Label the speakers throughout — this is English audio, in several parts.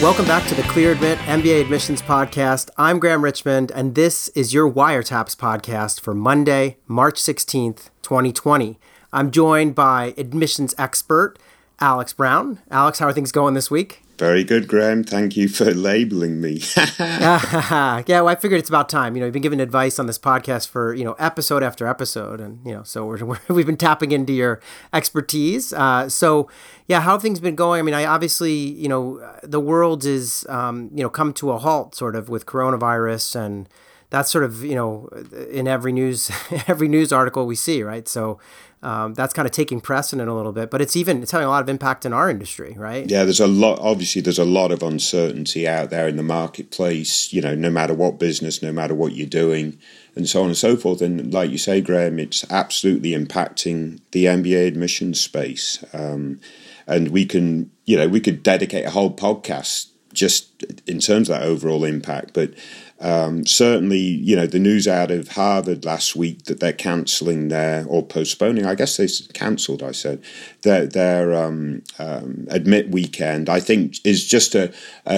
Speaker 1: Welcome back to the Clear Admit MBA Admissions Podcast. I'm Graham Richmond, and this is your Wiretaps podcast for Monday, March 16th, 2020. I'm joined by admissions expert Alex Brown. Alex, how are things going this week?
Speaker 2: Very good, Graham. Thank you for labeling me.
Speaker 1: Yeah, well, I figured it's about time. You've been giving advice on this podcast for, episode after episode. And, so we've been tapping into your expertise. So, how have things been going? I mean, obviously, the world is, come to a halt sort of with coronavirus, and that's sort of, in every news article we see, right? So that's kind of taking precedent a little bit, but it's having a lot of impact in our industry, right?
Speaker 2: Yeah, there's a lot of uncertainty out there in the marketplace, no matter what business, no matter what you're doing, and so on and so forth. And like you say, Graham, it's absolutely impacting the MBA admissions space. And we could dedicate a whole podcast just in terms of that overall impact. But certainly, the news out of Harvard last week that they're cancelling or postponing, I guess they cancelled, I said, their admit weekend, I think is just a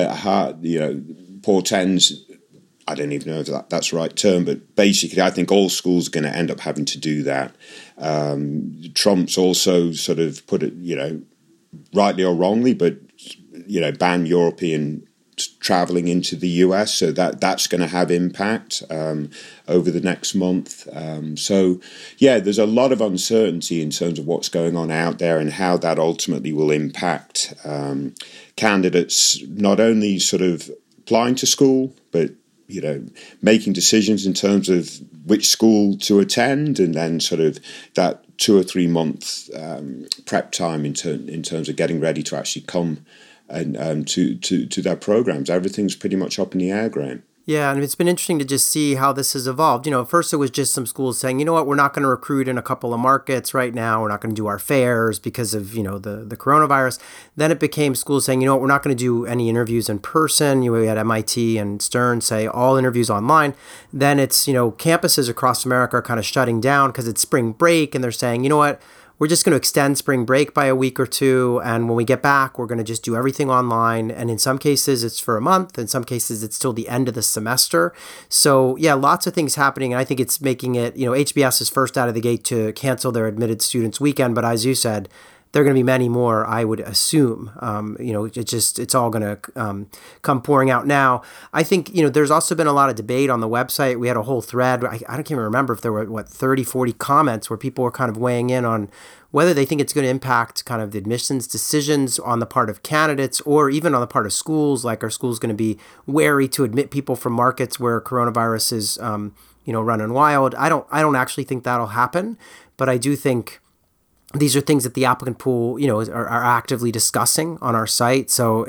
Speaker 2: portends, I don't even know if that's the right term, but basically I think all schools are going to end up having to do that. Trump's also sort of put it, rightly or wrongly, but, ban European traveling into the US, so that's going to have impact over the next month. There's a lot of uncertainty in terms of what's going on out there and how that ultimately will impact candidates, not only sort of applying to school, but making decisions in terms of which school to attend, and then sort of that 2 or 3 month prep time in terms of getting ready to actually come and to their programs. Everything's pretty much up in the air, Graham.
Speaker 1: Yeah, and it's been interesting to just see how this has evolved. At first it was just some schools saying, you know what, we're not going to recruit in a couple of markets right now. We're not going to do our fairs because of, the coronavirus. Then it became schools saying, you know what, we're not going to do any interviews in person. We had MIT and Stern say all interviews online. Then it's, campuses across America are kind of shutting down because it's spring break, and they're saying, you know what, we're just going to extend spring break by a week or two, and when we get back, we're going to just do everything online. And in some cases, it's for a month. In some cases, it's till the end of the semester. So, lots of things happening, and I think it's making it, HBS is first out of the gate to cancel their admitted students weekend, but as you said, there are going to be many more, I would assume. It's all going to come pouring out now. I think, there's also been a lot of debate on the website. We had a whole thread. I can't even remember if there were, 30, 40 comments where people were kind of weighing in on whether they think it's going to impact kind of the admissions decisions on the part of candidates, or even on the part of schools. Like, are schools going to be wary to admit people from markets where coronavirus is, running wild? I don't actually think that'll happen, but I do think these are things that the applicant pool, are actively discussing on our site. So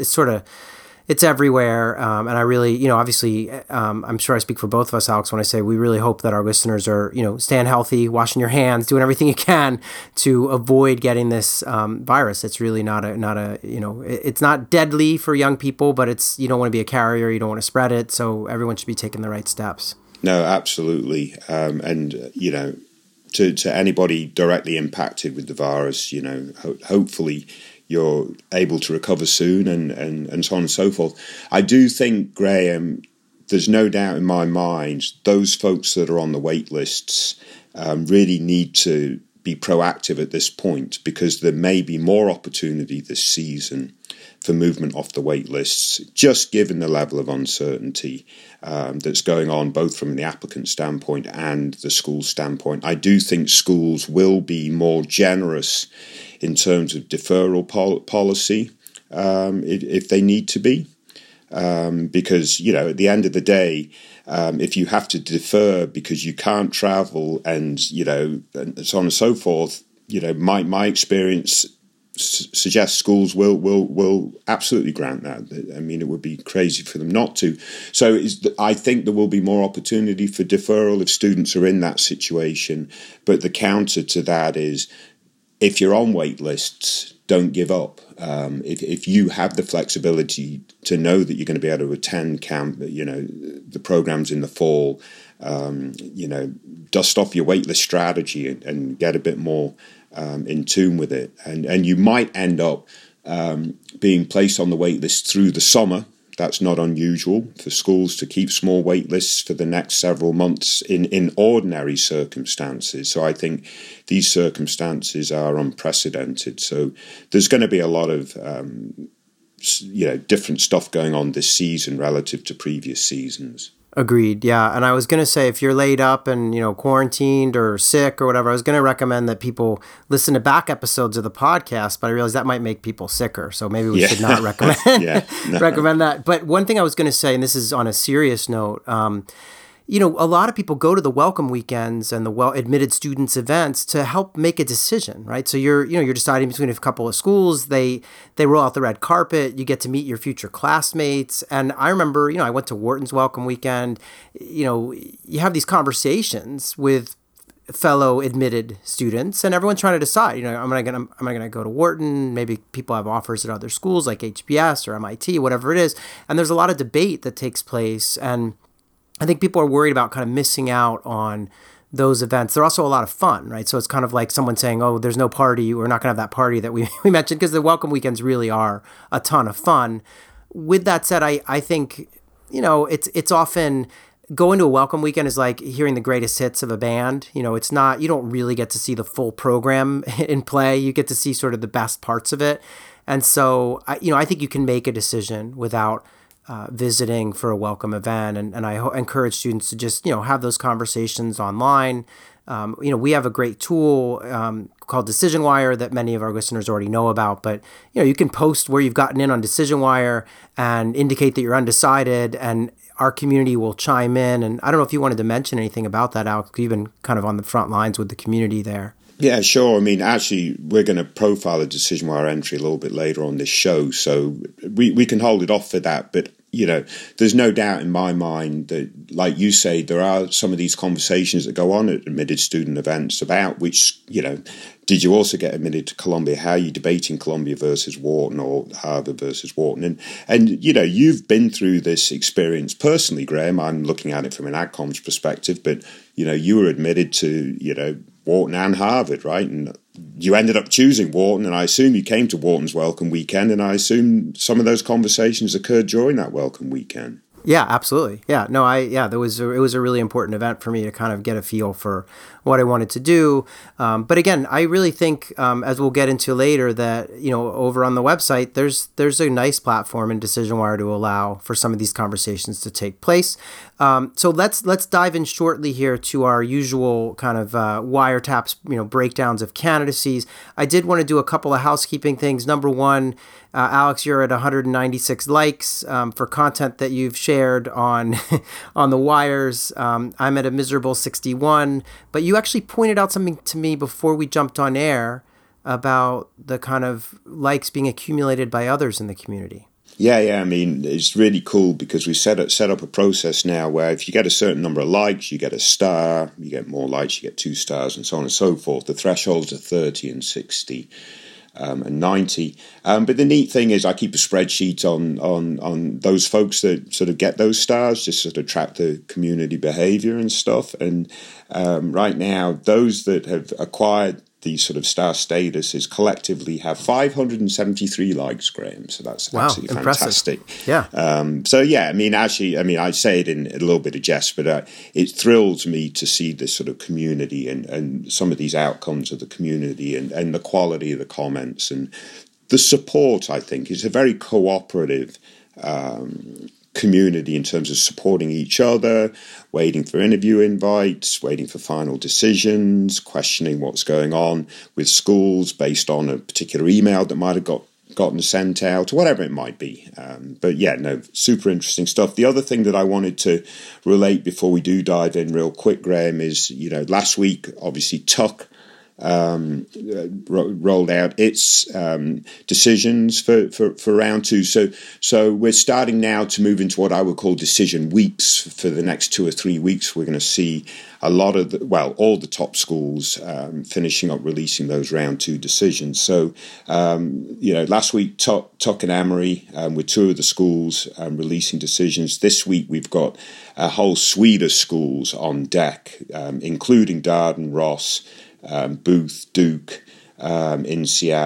Speaker 1: it's everywhere. And I really, obviously, I'm sure I speak for both of us, Alex, when I say we really hope that our listeners are, staying healthy, washing your hands, doing everything you can to avoid getting this virus. It's really it's not deadly for young people, but you don't want to be a carrier. You don't want to spread it. So everyone should be taking the right steps.
Speaker 2: No, absolutely. To anybody directly impacted with the virus, hopefully you're able to recover soon and so on and so forth. I do think, Graham, there's no doubt in my mind, those folks that are on the wait lists really need to be proactive at this point, because there may be more opportunity this season for movement off the wait lists, just given the level of uncertainty that's going on, both from the applicant standpoint and the school standpoint. I do think schools will be more generous in terms of deferral policy if they need to be, because, at the end of the day, if you have to defer because you can't travel and so on and so forth, my experience suggests schools will absolutely grant that. I mean, it would be crazy for them not to. So I think there will be more opportunity for deferral if students are in that situation. But the counter to that is, if you're on wait lists, don't give up. If you have the flexibility to know that you're going to be able to attend the programs in the fall, dust off your waitlist strategy and get a bit more in tune with it. And you might end up being placed on the wait list through the summer. That's not unusual for schools to keep small wait lists for the next several months in ordinary circumstances. So I think these circumstances are unprecedented. So there's going to be a lot of different stuff going on this season relative to previous seasons.
Speaker 1: Agreed. Yeah. And I was going to say, if you're laid up and, quarantined or sick or whatever, I was going to recommend that people listen to back episodes of the podcast, but I realized that might make people sicker. So maybe we should not recommend, recommend that. But one thing I was going to say, and this is on a serious note, a lot of people go to the welcome weekends and the admitted students events to help make a decision, right? So you're deciding between a couple of schools. They roll out the red carpet. You get to meet your future classmates. And I remember, I went to Wharton's welcome weekend. You have these conversations with fellow admitted students, and everyone's trying to decide. Am I gonna go to Wharton? Maybe people have offers at other schools like HBS or MIT, whatever it is. And there's a lot of debate that takes place, and I think people are worried about kind of missing out on those events. They're also a lot of fun, right? So it's kind of like someone saying, oh, there's no party. We're not going to have that party that we mentioned, because the welcome weekends really are a ton of fun. With that said, I think, it's often going to a welcome weekend is like hearing the greatest hits of a band. It's not, you don't really get to see the full program in play. You get to see sort of the best parts of it. And so, I think you can make a decision without visiting for a welcome event. And I encourage students to just, have those conversations online. We have a great tool called Decision Wire that many of our listeners already know about, but, you can post where you've gotten in on Decision Wire and indicate that you're undecided, and our community will chime in. And I don't know if you wanted to mention anything about that, Alex. You've been kind of on the front lines with the community there.
Speaker 2: Yeah, sure. I mean, actually, we're going to profile a Decision Wire entry a little bit later on this show, so we can hold it off for that. But there's no doubt in my mind that, like you say, there are some of these conversations that go on at admitted student events about which, did you also get admitted to Columbia? How are you debating Columbia versus Wharton or Harvard versus Wharton? And you've been through this experience personally, Graham. I'm looking at it from an AdComms perspective, but, you were admitted to, Wharton and Harvard, right? And you ended up choosing Wharton, and I assume you came to Wharton's welcome weekend, and I assume some of those conversations occurred during that welcome weekend.
Speaker 1: Yeah, absolutely. Yeah, no, it was a really important event for me to kind of get a feel for what I wanted to do. But again, I really think, as we'll get into later, that, over on the website, there's a nice platform in Decision Wire to allow for some of these conversations to take place. So let's dive in shortly here to our usual kind of wiretaps, breakdowns of candidacies. I did want to do a couple of housekeeping things. Number one, Alex, you're at 196 likes for content that you've shared on on the wires. I'm at a miserable 61, but you actually pointed out something to me before we jumped on air about the kind of likes being accumulated by others in the community.
Speaker 2: Yeah. I mean, it's really cool because we set up a process now where if you get a certain number of likes, you get a star. You get more likes, you get 2 stars, and so on and so forth. The thresholds are 30 and 60. And 90. But the neat thing is I keep a spreadsheet on those folks that sort of get those stars, just sort of track the community behavior and stuff. And right now, those that have acquired these sort of star statuses collectively have 573 likes, Graham. So that's absolutely fantastic.
Speaker 1: Yeah.
Speaker 2: I say it in a little bit of jest, but it thrills me to see this sort of community and some of these outcomes of the community and the quality of the comments and the support. I think is a very cooperative community in terms of supporting each other, waiting for interview invites, waiting for final decisions, questioning what's going on with schools based on a particular email that might have gotten sent out, whatever it might be. Super interesting stuff. The other thing that I wanted to relate before we do dive in real quick, Graham, is, last week, obviously, Tuck rolled out its decisions for round 2. So we're starting now to move into what I would call decision weeks. For the next 2 or 3 weeks, we're going to see a lot of all the top schools finishing up releasing those round 2 decisions. So, last week, Tuck and Emory with 2 of the schools releasing decisions. This week, we've got a whole suite of schools on deck, including Darden, Ross, Booth, Duke, INSEAD,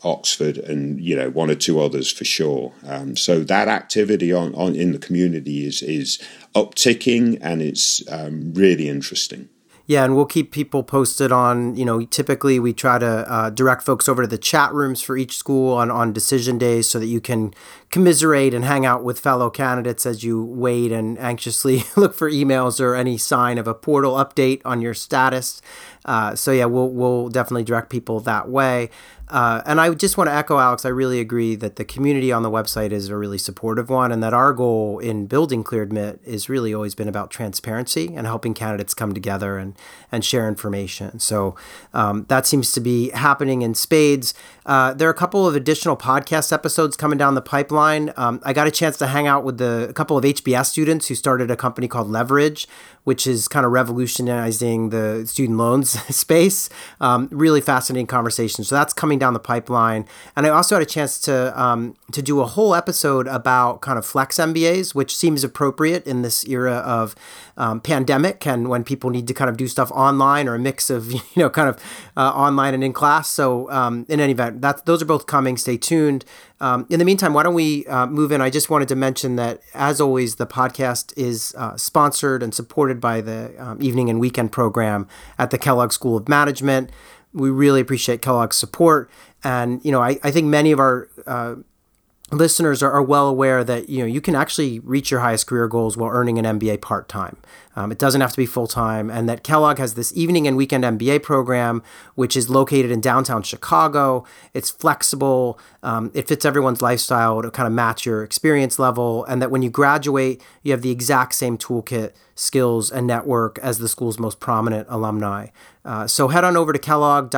Speaker 2: Oxford, and one or two others for sure. So that activity on in the community is upticking, and it's really interesting.
Speaker 1: Yeah, and we'll keep people posted on, typically we try to direct folks over to the chat rooms for each school on decision days so that you can commiserate and hang out with fellow candidates as you wait and anxiously look for emails or any sign of a portal update on your status. So yeah, we'll definitely direct people that way. And I just want to echo, Alex, I really agree that the community on the website is a really supportive one, and that our goal in building Clearedmit is really always been about transparency and helping candidates come together and share information. So that seems to be happening in spades. There are a couple of additional podcast episodes coming down the pipeline. I got a chance to hang out with a couple of HBS students who started a company called Leverage, which is kind of revolutionizing the student loans space. Really fascinating conversation. So that's coming down the pipeline. And I also had a chance to do a whole episode about kind of flex MBAs, which seems appropriate in this era of pandemic and when people need to kind of do stuff online or a mix of, online and in class. So in any event, those are both coming. Stay tuned. In the meantime, why don't we move in? I just wanted to mention that, as always, the podcast is sponsored and supported by the evening and weekend program at the Kellogg School of Management. We really appreciate Kellogg's support. And, I think many of our listeners are well aware that, you can actually reach your highest career goals while earning an MBA part-time. It doesn't have to be full-time. And that Kellogg has this evening and weekend MBA program, which is located in downtown Chicago. It's flexible. It fits everyone's lifestyle to kind of match your experience level. And that when you graduate, you have the exact same toolkit, skills, and network as the school's most prominent alumni. So head on over to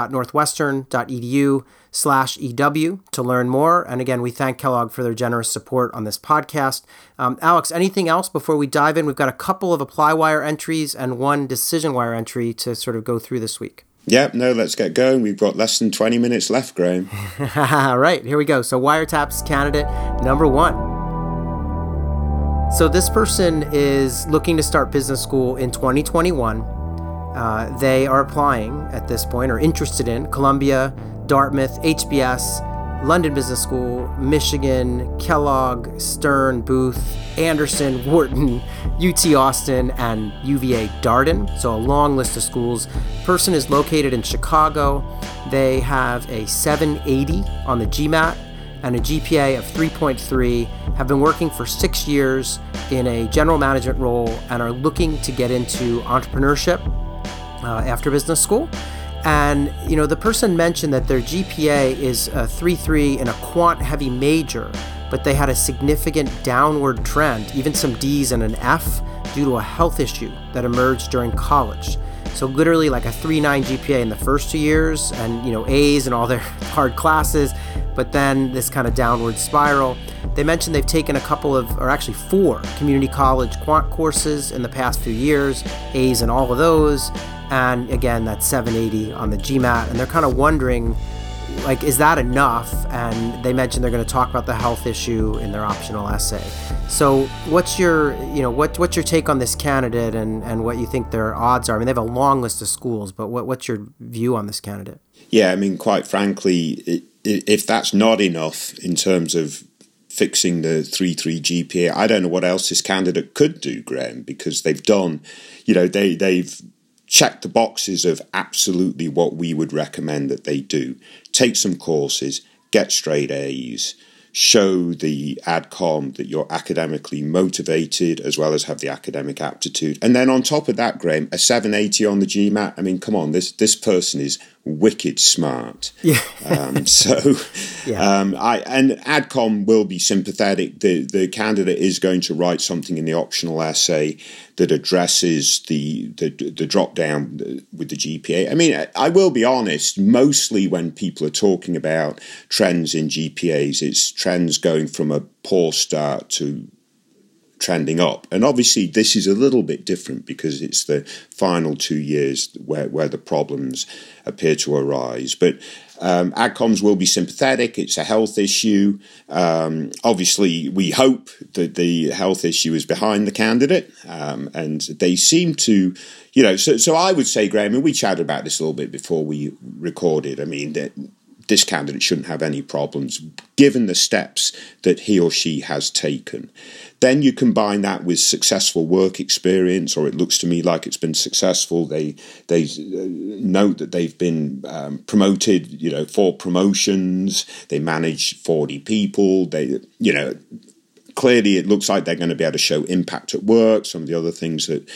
Speaker 1: kellogg.northwestern.edu/EW to learn more. And again, we thank Kellogg for their generous support on this podcast. Alex, anything else before we dive in? We've got a couple of ApplyWire entries and one DecisionWire entry to sort of go through this week.
Speaker 2: Yeah, no, let's get going. We've got less than 20 minutes left, Graham.
Speaker 1: All right, here we go. So Wiretaps candidate number 1. So this person is looking to start business school in 2021. They are applying at this point, or interested in Columbia, Dartmouth, HBS, London Business School, Michigan, Kellogg, Stern, Booth, Anderson, Wharton, UT Austin, and UVA Darden. So a long list of schools. Person is located in Chicago. They have a 780 on the GMAT and a GPA of 3.3, have been working for 6 years in a general management role and are looking to get into entrepreneurship after business school. And, the person mentioned that their GPA is a 3.3 in a quant-heavy major, but they had a significant downward trend, even some D's and an F, due to a health issue that emerged during college. So literally like a 3.9 GPA in the first 2 years and, A's in all their hard classes, but then this kind of downward spiral. They mentioned they've taken a couple of, or actually 4 community college quant courses in the past few years, A's in all of those. And again, that's 780 on the GMAT. And they're kind of wondering, is that enough? And they mentioned they're going to talk about the health issue in their optional essay. So what's your, what's your take on this candidate and what you think their odds are? I mean, they have a long list of schools, but what's your view on this candidate?
Speaker 2: Yeah, I mean, quite frankly, if that's not enough in terms of fixing the 3.3 GPA, I don't know what else this candidate could do, Graham, because they've done, they've check the boxes of absolutely what we would recommend that they do. Take some courses, get straight A's, show the AdCom that you're academically motivated as well as have the academic aptitude. And then on top of that, Graham, a 780 on the GMAT. I mean, come on, this person is wicked smart.
Speaker 1: Yeah.
Speaker 2: And AdCom will be sympathetic. The candidate is going to write something in the optional essay that addresses the drop down with the GPA. I mean, I will be honest, mostly when people are talking about trends in GPAs, it's trends going from a poor start to trending up. And obviously this is a little bit different because it's the final 2 years where the problems appear to arise. But AdComs will be sympathetic. It's a health issue. Obviously, we hope that the health issue is behind the candidate. And they seem to, so I would say, Graham, and we chatted about this a little bit before we recorded. I mean, this candidate shouldn't have any problems given the steps that he or she has taken. Then you combine that with successful work experience, or it looks to me like it's been successful. They note that they've been promoted, 4 promotions. They manage 40 people. Clearly it looks like they're going to be able to show impact at work. Some of the other things that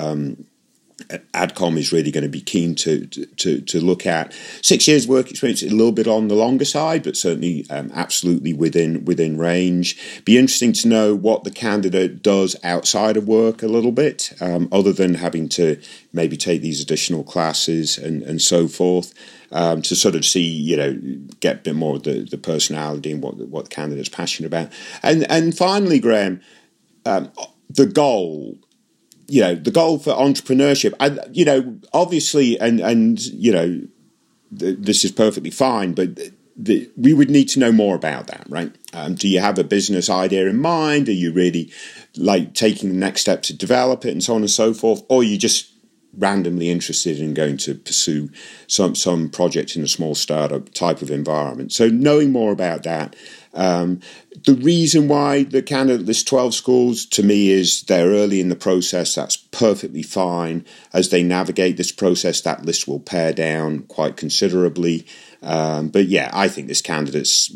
Speaker 2: AdCom is really going to be keen to look at. 6 years work experience is a little bit on the longer side, but certainly absolutely within range. Be interesting to know what the candidate does outside of work a little bit, other than having to maybe take these additional classes and so forth, to sort of see, get a bit more of the personality and what the candidate's passionate about. And finally, Graham, the goal. The goal for entrepreneurship, obviously, and this is perfectly fine, but we would need to know more about that, right? Do you have a business idea in mind? Are you really taking the next step to develop it and so on and so forth? Or are you just randomly interested in going to pursue some project in a small startup type of environment? So knowing more about that. The reason why the candidate lists 12 schools, to me, is they're early in the process. That's perfectly fine. As they navigate this process, that list will pare down quite considerably. But yeah, I think this candidate's,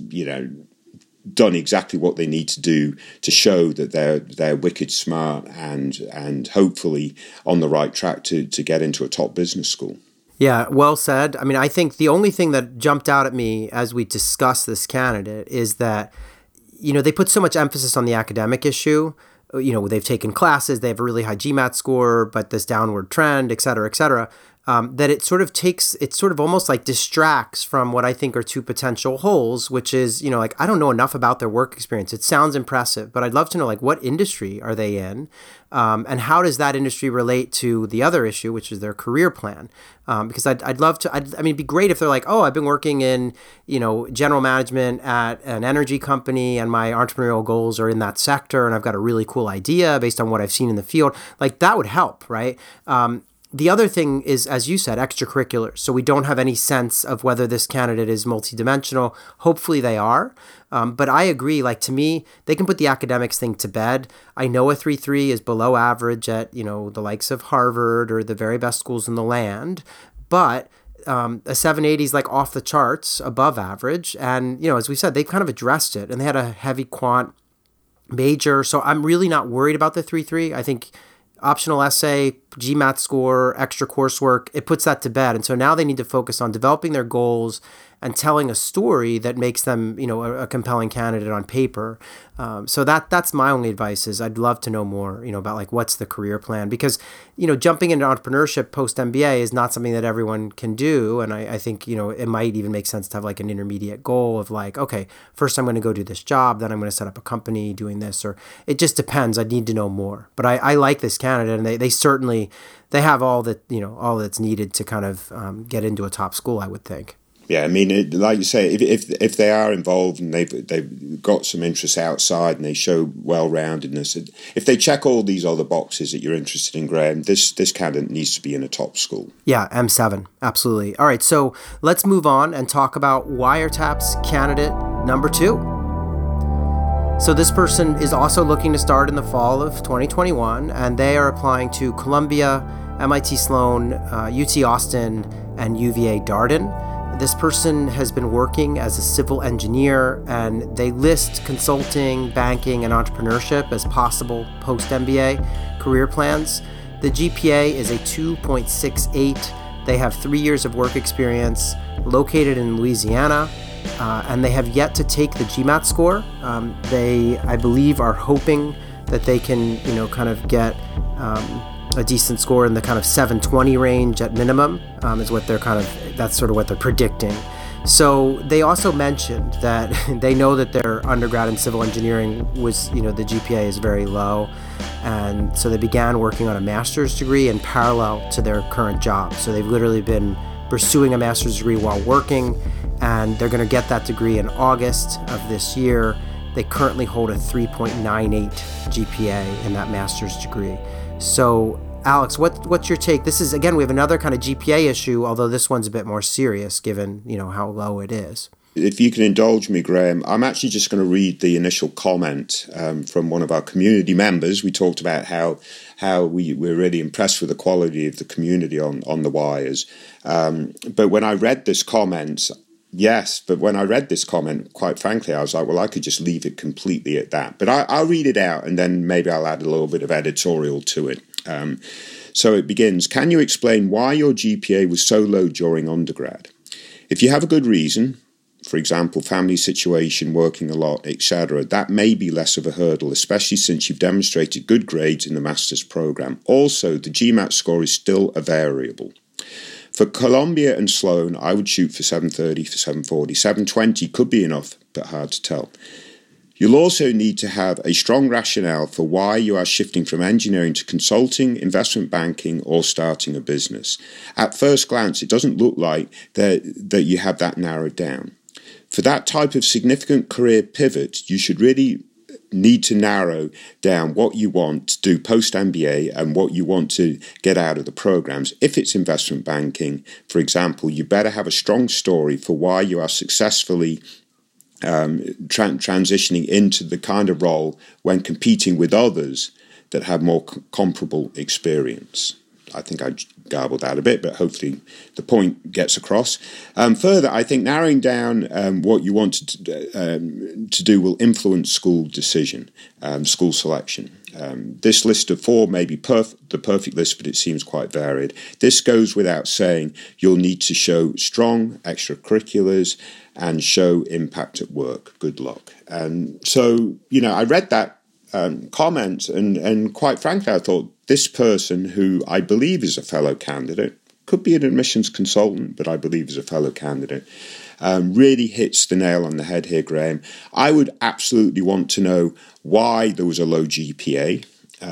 Speaker 2: done exactly what they need to do to show that they're wicked smart and hopefully on the right track to get into a top business school.
Speaker 1: Yeah, well said. I mean, I think the only thing that jumped out at me as we discussed this candidate is that, they put so much emphasis on the academic issue. They've taken classes, they have a really high GMAT score, but this downward trend, et cetera, that it sort of almost like distracts from what I think are 2 potential holes, which is, I don't know enough about their work experience. It sounds impressive, but I'd love to know, what industry are they in? And how does that industry relate to the other issue, which is their career plan? Because I'd love to, it'd be great if they're like, oh, I've been working in, general management at an energy company and my entrepreneurial goals are in that sector and I've got a really cool idea based on what I've seen in the field. That would help, right? The other thing is, as you said, extracurriculars. So we don't have any sense of whether this candidate is multidimensional. Hopefully they are. But I agree, to me, they can put the academics thing to bed. I know a 3.3 is below average at, the likes of Harvard or the very best schools in the land. But a 780 is off the charts, above average. And, as we said, they've kind of addressed it. And they had a heavy quant major. So I'm really not worried about the 3.3. I think optional essay, GMAT score, extra coursework, it puts that to bed. And so now they need to focus on developing their goals and telling a story that makes them, a compelling candidate on paper. So that's my only advice is I'd love to know more, about what's the career plan, because, jumping into entrepreneurship post MBA is not something that everyone can do. And I think, it might even make sense to have an intermediate goal of okay, first I'm going to go do this job, then I'm going to set up a company doing this, or it just depends. I need to know more, but I like this candidate and they certainly, they have all that, all that's needed to kind of get into a top school, I would think.
Speaker 2: Yeah, I mean, like you say, if they are involved and they've got some interests outside and they show well-roundedness, if they check all these other boxes that you're interested in, Graham, this candidate needs to be in a top school.
Speaker 1: Yeah, M7, absolutely. All right, so let's move on and talk about Wiretap's candidate number 2. So this person is also looking to start in the fall of 2021, and they are applying to Columbia, MIT Sloan, UT Austin, and UVA Darden. This person has been working as a civil engineer, and they list consulting, banking, and entrepreneurship as possible post-MBA career plans. The GPA is a 2.68. They have 3 years of work experience, located in Louisiana, and they have yet to take the GMAT score. They, I believe, are hoping that they can, kind of get a decent score in the kind of 720 range at minimum, is what that's sort of what they're predicting. So they also mentioned that they know that their undergrad in civil engineering was, the GPA is very low. And so they began working on a master's degree in parallel to their current job. So they've literally been pursuing a master's degree while working, and they're going to get that degree in August of this year. They currently hold a 3.98 GPA in that master's degree. So Alex, what's your take? This is, again, we have another kind of GPA issue, although this one's a bit more serious given, how low it is.
Speaker 2: If you can indulge me, Graham, I'm actually just going to read the initial comment from one of our community members. We talked about how we're really impressed with the quality of the community on the wires. But when I read this comment, quite frankly, I was like, well, I could just leave it completely at that. But I'll read it out, and then maybe I'll add a little bit of editorial to it. So it begins, can you explain why your GPA was so low during undergrad? If you have a good reason, for example, family situation, working a lot, etc., that may be less of a hurdle, especially since you've demonstrated good grades in the master's program. Also, the GMAT score is still a variable. For Columbia and Sloan, I would shoot for 730, for 740. 720 could be enough, but hard to tell. You'll also need to have a strong rationale for why you are shifting from engineering to consulting, investment banking, or starting a business. At first glance, it doesn't look like that you have that narrowed down. For that type of significant career pivot, you should really need to narrow down what you want to do post-MBA and what you want to get out of the programs. If it's investment banking, for example, you better have a strong story for why you are successfully transitioning into the kind of role when competing with others that have more comparable experience. I think I garbled that a bit, but hopefully the point gets across. Further, I think narrowing down what you want to do will influence school decision, school selection. This list of 4 may be the perfect list, but it seems quite varied. This goes without saying. You'll need to show strong extracurriculars and show impact at work. Good luck. And so, I read that comment, and quite frankly, I thought this person, who I believe is a fellow candidate, could be an admissions consultant, but I believe is a fellow candidate, really hits the nail on the head here, Graham. I would absolutely want to know why there was a low GPA,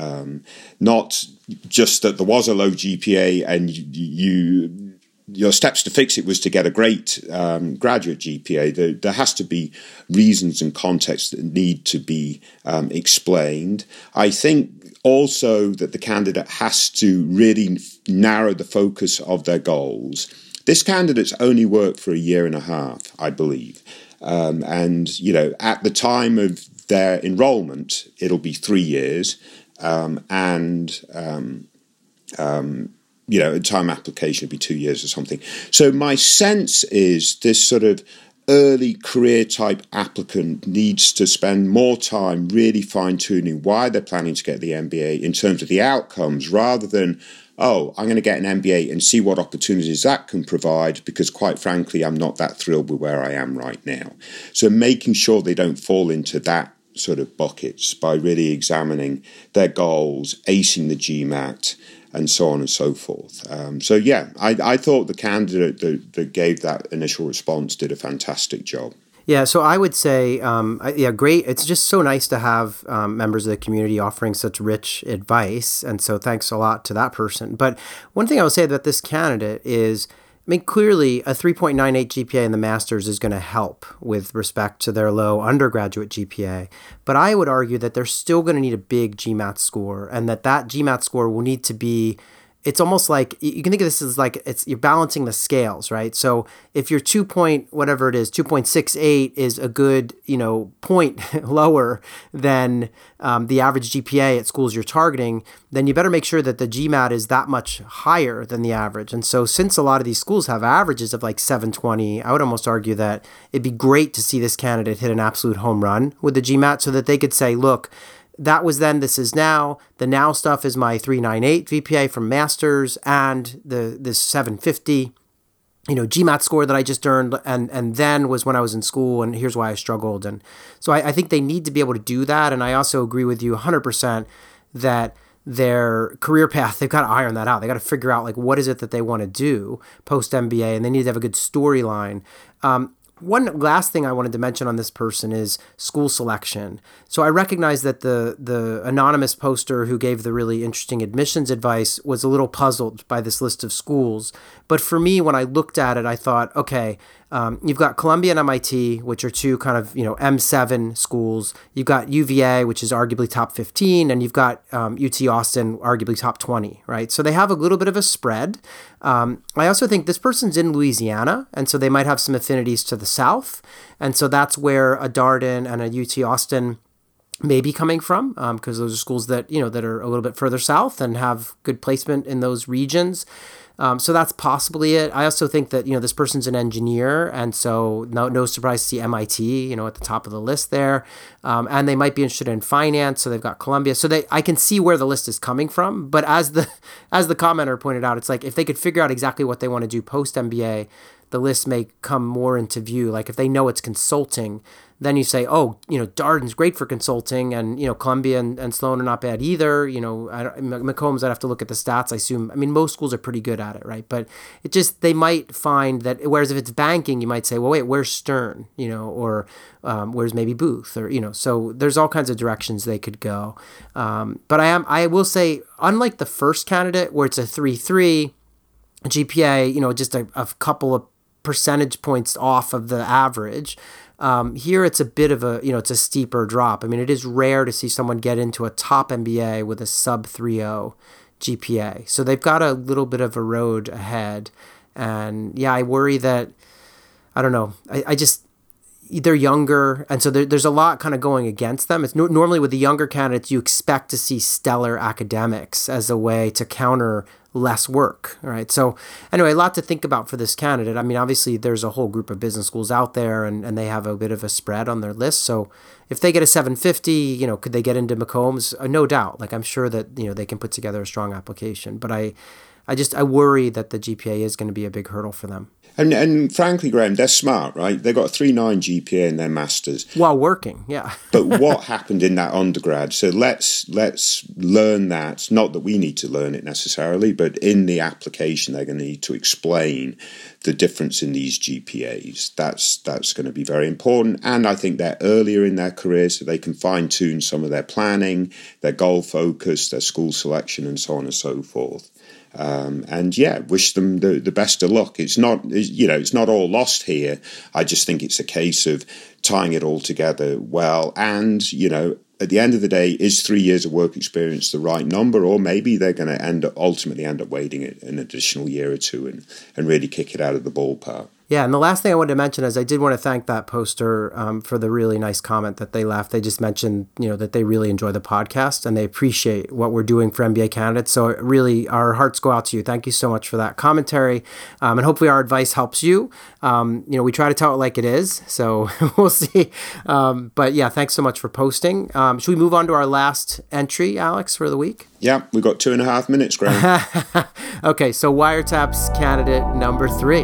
Speaker 2: not just that there was a low GPA and your steps to fix it was to get a great graduate GPA. There has to be reasons and context that need to be explained. I think also that the candidate has to really narrow the focus of their goals. This candidate's only worked for a year and a half, I believe. And, at the time of their enrollment, it'll be 3 years. Time application would be 2 years or something. So my sense is this sort of early career type applicant needs to spend more time really fine-tuning why they're planning to get the MBA in terms of the outcomes, rather than, I'm going to get an MBA and see what opportunities that can provide, because quite frankly, I'm not that thrilled with where I am right now. So making sure they don't fall into that sort of buckets by really examining their goals, acing the GMAT, and so on and so forth. I thought the candidate that gave that initial response did a fantastic job.
Speaker 1: Yeah, so I would say, great. It's just so nice to have members of the community offering such rich advice. And so thanks a lot to that person. But one thing I would say about this candidate is, clearly a 3.98 GPA in the master's is going to help with respect to their low undergraduate GPA. But I would argue that they're still going to need a big GMAT score, and that GMAT score will need to be, it's almost like, you can think of this as like you're balancing the scales, right? So if your 2.68 is a good, point lower than the average GPA at schools you're targeting, then you better make sure that the GMAT is that much higher than the average. And so since a lot of these schools have averages of like 720, I would almost argue that it'd be great to see this candidate hit an absolute home run with the GMAT, so that they could say, look, that was then, this is now. The now stuff is my 398 GPA from master's and this 750, GMAT score that I just earned, and then was when I was in school, and here's why I struggled. And so I think they need to be able to do that. And I also agree with you 100% that their career path, they've got to iron that out. They got to figure out like what is it that they want to do post MBA, and they need to have a good storyline. One last thing I wanted to mention on this person is school selection. So I recognize that the anonymous poster who gave the really interesting admissions advice was a little puzzled by this list of schools. But for me, when I looked at it, I thought, okay, You've got Columbia and MIT, which are two kind of, M7 schools. You've got UVA, which is arguably top 15, and you've got UT Austin, arguably top 20, right? So they have a little bit of a spread. I also think this person's in Louisiana, and so they might have some affinities to the South. And so that's where a Darden and a UT Austin may be coming from, because those are schools that, that are a little bit further south and have good placement in those regions. So that's possibly it. I also think that, this person's an engineer, and so no surprise to see MIT, at the top of the list there. And they might be interested in finance, so they've got Columbia. So I can see where the list is coming from. But as the commenter pointed out, it's like if they could figure out exactly what they want to do post MBA, the list may come more into view. Like if they know it's consulting, then you say, oh, Darden's great for consulting, and, Columbia and Sloan are not bad either. McCombs, I'd have to look at the stats. I assume, most schools are pretty good at it, right? But they might find that, whereas if it's banking, you might say, well, wait, where's Stern, or where's maybe Booth, or, so there's all kinds of directions they could go. But I will say, unlike the first candidate where it's a 3.3 GPA, just a couple of percentage points off of the average, here it's a bit of a, it's a steeper drop. It is rare to see someone get into a top MBA with a sub 3.0 GPA. So they've got a little bit of a road ahead. And yeah, I worry that, I don't know, I just, they're younger, and so there's a lot kind of going against them. It's normally with the younger candidates, you expect to see stellar academics as a way to counter less work, right? So anyway, a lot to think about for this candidate. Obviously there's a whole group of business schools out there, and they have a bit of a spread on their list. So if they get a 750, could they get into McCombs? No doubt. Like I'm sure that, they can put together a strong application, but I worry that the GPA is going to be a big hurdle for them.
Speaker 2: And frankly, Graham, they're smart, right? They got a 3.9 GPA in their masters
Speaker 1: while working, yeah.
Speaker 2: But what happened in that undergrad? So let's learn that. Not that we need to learn it necessarily, but in the application, they're going to need to explain the difference in these GPAs. That's going to be very important. And I think they're earlier in their career, so they can fine tune some of their planning, their goal focus, their school selection, and so on and so forth. And yeah, wish them the best of luck. It's not all lost here. I just think it's a case of tying it all together well. And, at the end of the day, is 3 years of work experience the right number? Or maybe they're going to ultimately end up waiting an additional year or two and really kick it out of the ballpark.
Speaker 1: Yeah, and the last thing I wanted to mention is I did want to thank that poster for the really nice comment that they left. They just mentioned, that they really enjoy the podcast and they appreciate what we're doing for MBA candidates. So really, our hearts go out to you. Thank you so much for that commentary. And hopefully our advice helps you. We try to tell it like it is, so we'll see. But yeah, thanks so much for posting. Should we move on to our last entry, Alex, for the week?
Speaker 2: Yeah, we've got 2.5 minutes, Graham.
Speaker 1: Okay, so Wiretaps candidate number 3.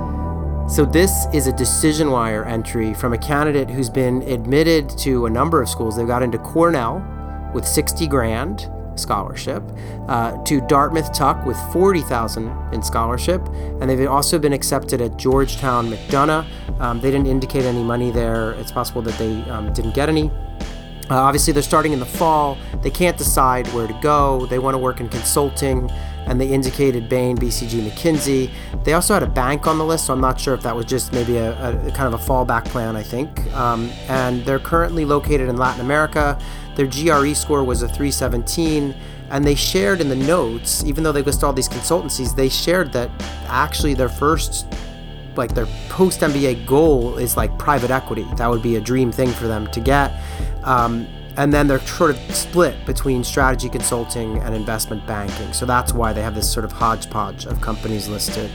Speaker 1: So this is a decision wire entry from a candidate who's been admitted to a number of schools. They got into Cornell with $60,000 scholarship, to Dartmouth Tuck with $40,000 in scholarship, and they've also been accepted at Georgetown McDonough. They didn't indicate any money there. It's possible that they didn't get any. Obviously, they're starting in the fall. They can't decide where to go. They want to work in consulting, and they indicated Bain, BCG, McKinsey. They also had a bank on the list, so I'm not sure if that was just maybe a kind of a fallback plan, I think. And they're currently located in Latin America. Their GRE score was a 317, and they shared in the notes, even though they list all these consultancies, they shared that actually their first, their post-MBA goal is private equity. That would be a dream thing for them to get. And then they're sort of split between strategy consulting and investment banking. So that's why they have this sort of hodgepodge of companies listed.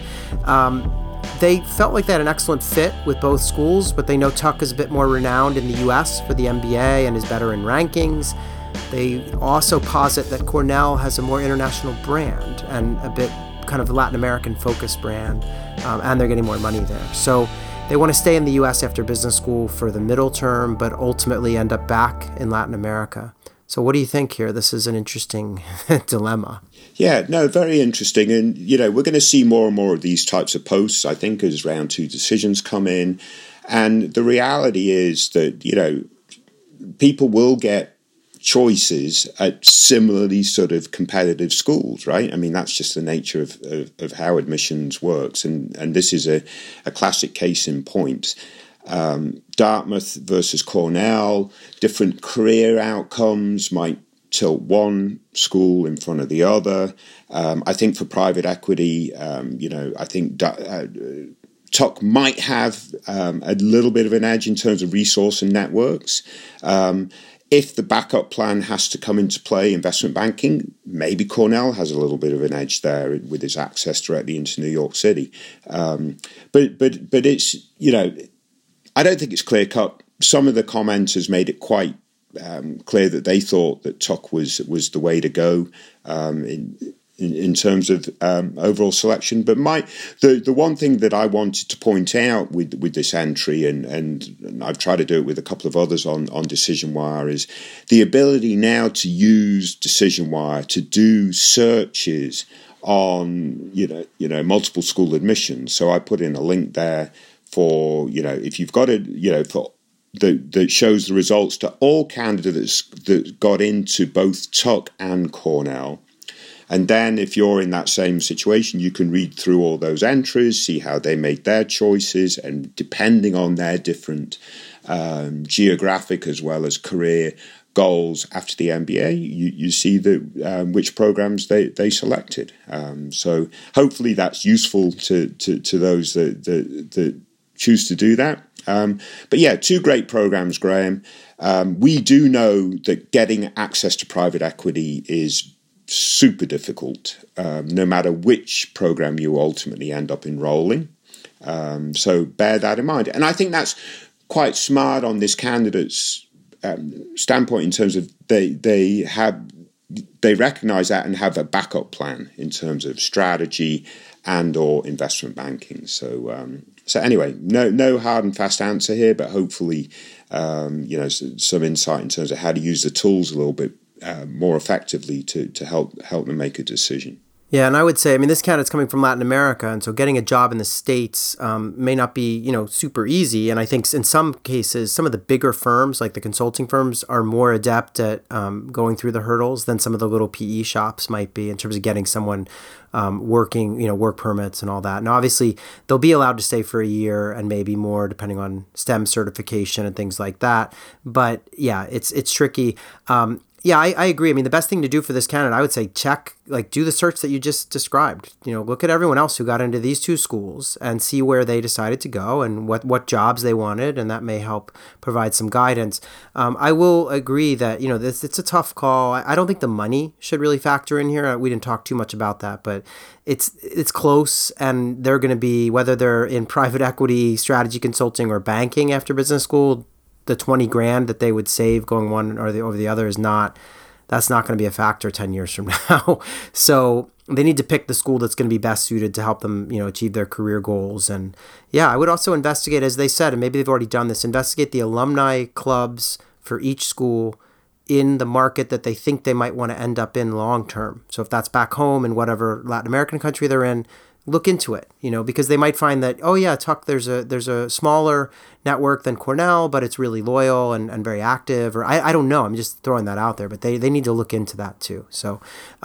Speaker 1: They felt like they had an excellent fit with both schools, but they know Tuck is a bit more renowned in the US for the MBA and is better in rankings. They also posit that Cornell has a more international brand and a bit kind of Latin American focused brand, and they're getting more money there. So they want to stay in the US after business school for the middle term, but ultimately end up back in Latin America. So what do you think here? This is an interesting dilemma.
Speaker 2: Yeah, no, very interesting. And, we're going to see more and more of these types of posts, I think, as round 2 decisions come in. And the reality is that, people will get choices at similarly sort of competitive schools, right? I mean, that's just the nature of how admissions works. And this is a classic case in point. Dartmouth versus Cornell, different career outcomes might tilt one school in front of the other. I think for private equity, I think Tuck might have a little bit of an edge in terms of resource and networks. If the backup plan has to come into play, investment banking, maybe Cornell has a little bit of an edge there with its access directly into New York City. But it's, I don't think it's clear cut. Some of the commenters made it quite clear that they thought that Tuck was the way to go in terms of overall selection. But the one thing that I wanted to point out with this entry, and I've tried to do it with a couple of others on Decision Wire, is the ability now to use Decision Wire to do searches on multiple school admissions. So I put in a link there for if you've got that shows the results to all candidates that got into both Tuck and Cornell. And then if you're in that same situation, you can read through all those entries, see how they made their choices, and depending on their different geographic as well as career goals after the MBA, you see which programs they selected. So hopefully that's useful to those that choose to do that. But yeah, two great programs, Graham. We do know that getting access to private equity is super difficult, no matter which program you ultimately end up enrolling. So bear that in mind. And I think that's quite smart on this candidate's standpoint in terms of they recognize that and have a backup plan in terms of strategy and or investment banking. So anyway, no hard and fast answer here, but hopefully, some insight in terms of how to use the tools a little bit more effectively to help them make a decision.
Speaker 1: Yeah, and I would say, this candidate's coming from Latin America, and so getting a job in the States may not be, super easy. And I think in some cases, some of the bigger firms, like the consulting firms, are more adept at going through the hurdles than some of the little PE shops might be in terms of getting someone working, work permits and all that. Now, obviously, they'll be allowed to stay for a year and maybe more, depending on STEM certification and things like that. But yeah, it's tricky. Yeah, I agree. The best thing to do for this candidate, I would say do the search that you just described. Look at everyone else who got into these two schools and see where they decided to go and what jobs they wanted, and that may help provide some guidance. I will agree that, it's a tough call. I don't think the money should really factor in here. We didn't talk too much about that, but it's close, and they're going to be, whether they're in private equity, strategy consulting, or banking after business school, the 20 grand that they would save going one or over the other that's not going to be a factor 10 years from now. So they need to pick the school that's going to be best suited to help them, achieve their career goals. And yeah, I would also investigate, as they said, and maybe they've already done this, investigate the alumni clubs for each school in the market that they think they might want to end up in long term. So if that's back home in whatever Latin American country they're in, look into it, because they might find that, oh yeah, Tuck, there's a smaller network than Cornell, but it's really loyal and very active, or I don't know. I'm just throwing that out there, but they need to look into that too. So,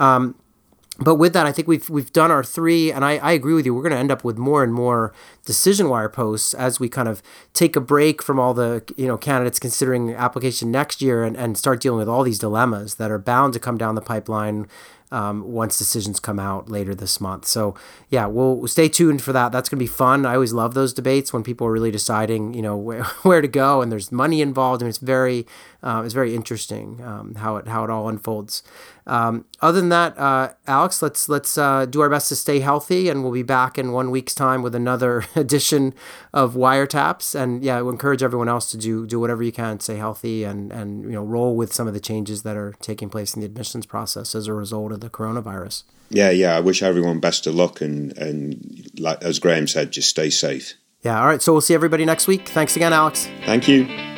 Speaker 1: but with that, I think we've done our three, and I agree with you. We're going to end up with more and more Decision Wire posts as we kind of take a break from all the candidates considering application next year and start dealing with all these dilemmas that are bound to come down the pipeline once decisions come out later this month. So yeah, we'll stay tuned for that. That's going to be fun. I always love those debates when people are really deciding, where to go, and there's money involved, and it's very interesting how it all unfolds. Other than that, Alex, let's do our best to stay healthy, and we'll be back in 1 week's time with another edition of Wiretaps. And yeah, I would encourage everyone else to do whatever you can, stay healthy, and roll with some of the changes that are taking place in the admissions process as a result of the coronavirus.
Speaker 2: Yeah. I wish everyone best of luck, and like as Graham said, just stay safe.
Speaker 1: Yeah. All right. So we'll see everybody next week. Thanks again, Alex.
Speaker 2: Thank you.